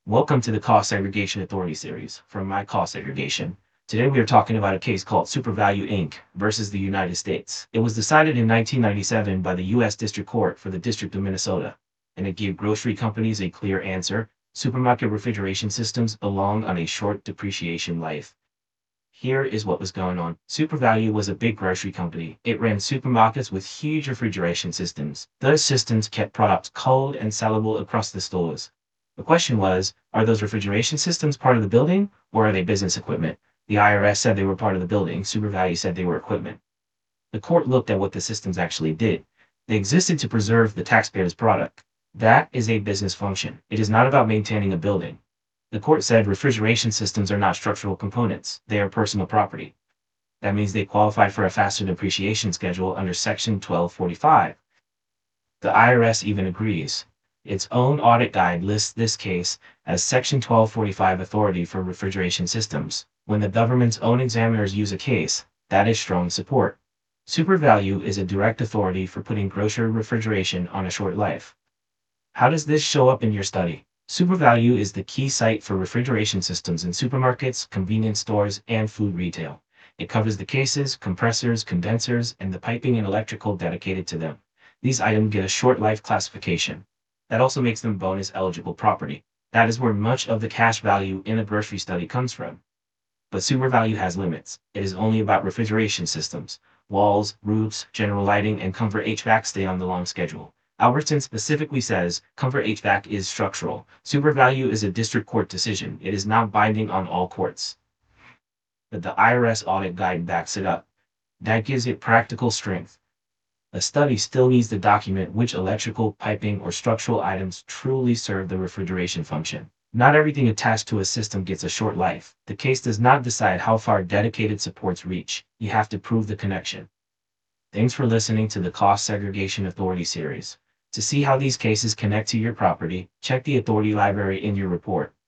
Welcome to the Cost Segregation Authority series from My Cost Segregation. Today we are talking about a case called SuperValu Inc. versus the United States. It was decided in 1997 by the U.S. District Court for the District of Minnesota, and it gave grocery companies a clear answer. Supermarket refrigeration systems belong on a short depreciation life. Here is what was going on. SuperValu was a big grocery company. It ran supermarkets with huge refrigeration systems. Those systems kept products cold and sellable across the stores. The question was, are those refrigeration systems part of the building, or are they business equipment? The IRS said they were part of the building. SuperValu said they were equipment. The court looked at what the systems actually did. They existed to preserve the taxpayer's product. That is a business function. It is not about maintaining a building. The court said refrigeration systems are not structural components. They are personal property. That means they qualify for a faster depreciation schedule under Section 1245. The IRS even agrees. Its own audit guide lists this case as Section 1245 authority for refrigeration systems. When the government's own examiners use a case, that is strong support. SuperValu is a direct authority for putting grocery refrigeration on a short life. How does this show up in your study? SuperValu is the key site for refrigeration systems in supermarkets, convenience stores, and food retail. It covers the cases, compressors, condensers, and the piping and electrical dedicated to them. These items get a short life classification. That also makes them bonus eligible property. That is where much of the cash value in a grocery study comes from. But SuperValu has limits. It is only about refrigeration systems. Walls, roofs, general lighting, and comfort HVAC stay on the long schedule. Albertson specifically says comfort HVAC is structural. SuperValu is a district court decision. It is not binding on all courts. But the IRS audit guide backs it up. That gives it practical strength. A study still needs to document which electrical, piping, or structural items truly serve the refrigeration function. Not everything attached to a system gets a short life. The case does not decide how far dedicated supports reach. You have to prove the connection. Thanks for listening to the Cost Segregation Authority series. To see how these cases connect to your property, check the authority library in your report.